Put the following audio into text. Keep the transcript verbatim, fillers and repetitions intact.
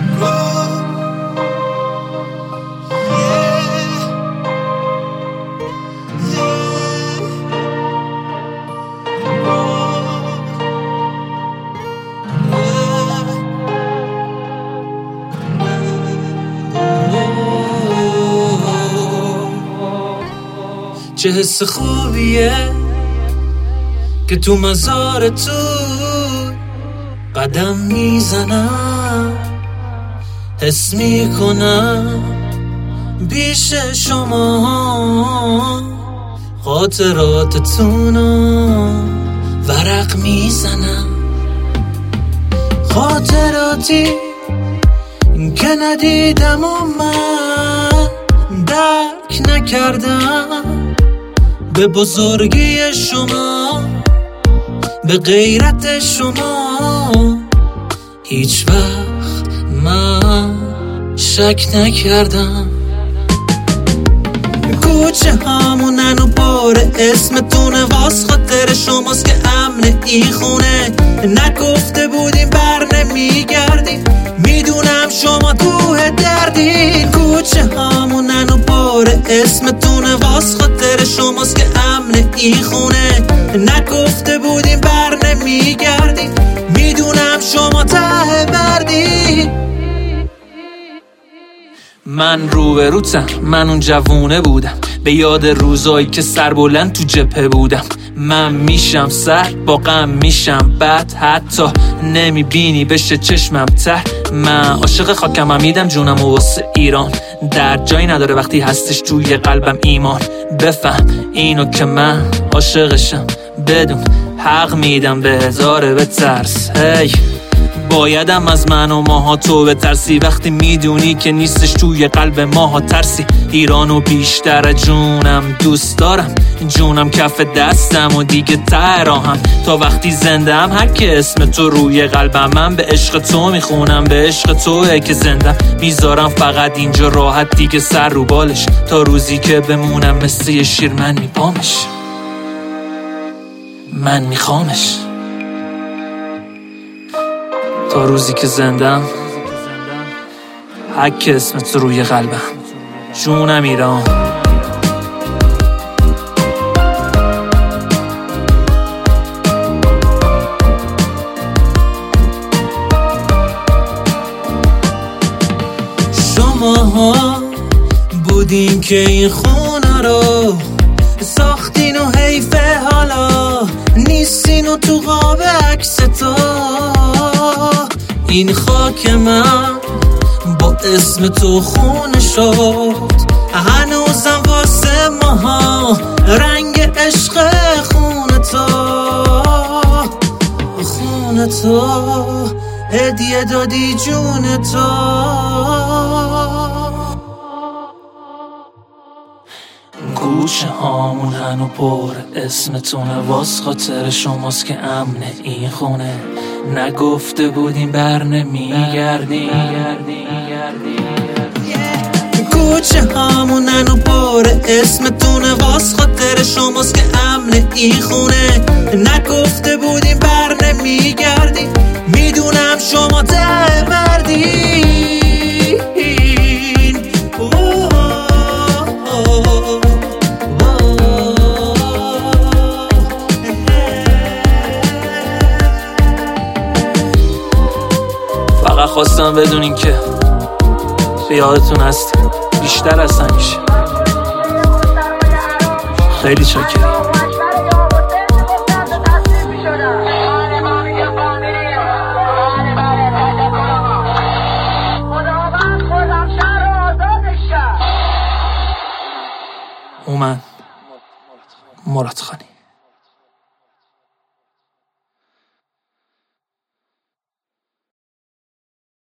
چه حس خوبیه که تو مزار تو قدم میزنم، حس میکنم بیش شما خاطراتتونو ورق میزنم، خاطراتی که ندیدم و من درک نکردم، به بزرگی شما، به غیرت شما هیچ وقت من شک نکردم. کوچه هامونن و پر اسمتونه، واس خاطر شماست که امن این خونه، نگفته بودیم بر نمیگردیم، میدونم شما توه دردین. کوچه هامونن و پر اسمتونه، واس خاطر شماست که امن این خونه، نگفته بودیم بر نمیگردیم، میدونم شما ته بردین. من رو به روتم، من اون جوونه بودم، به یاد روزایی که سربلند تو جبهه بودم. من میشم سر با غم میشم بد، حتی نمیبینی بشه چشمم ته. من عاشق خاکم، هم میدم جونم و واسه ایران، در جایی نداره وقتی هستش توی قلبم ایمان. بفهم اینو که من عاشقشم، بدون حق میدم به هزاره به ترس. هی بایدم از من و ماها تو بترسی، وقتی میدونی که نیستش توی قلب ماها ترسی. ایرانو بیشتر جونم دوست دارم، جونم کف دستم و دیگه ته راهم، تا وقتی زنده ام هر که اسم تو روی قلبم، من به عشق تو میخونم، به عشق توه که زندم، میذارم فقط اینجا راحت دیگه سر رو بالش، تا روزی که بمونم مثل یه شیر من میپامش، من میخوامش، تا روزی که زندم حک اسمت روی قلبم، جونم ایران. شماها بودین که این خونه رو ساختین و حیفه حالا نیستین و تو قاب عکس تو. این خاک من با اسم تو خونه شد، هنوزم واسه ماها رنگ عشق خونه تو، خونه تو هدیه دادی جون تو. گوشه هامون هنو پر اسمتونه، واس خاطر شماست که امنه این خونه، نگفته بودیم بر نمیگردیم. کوچه هامون هنو پر اسمتونه، واس خاطر شماست که امنه این خونه، نگفته بودیم بر نمیگردیم، میدونم شما ته بردین. فقط خواستم بدونین که به یادتون هست بیشتر از همیشه. خیلی چاکریم. اومن مراد خانی.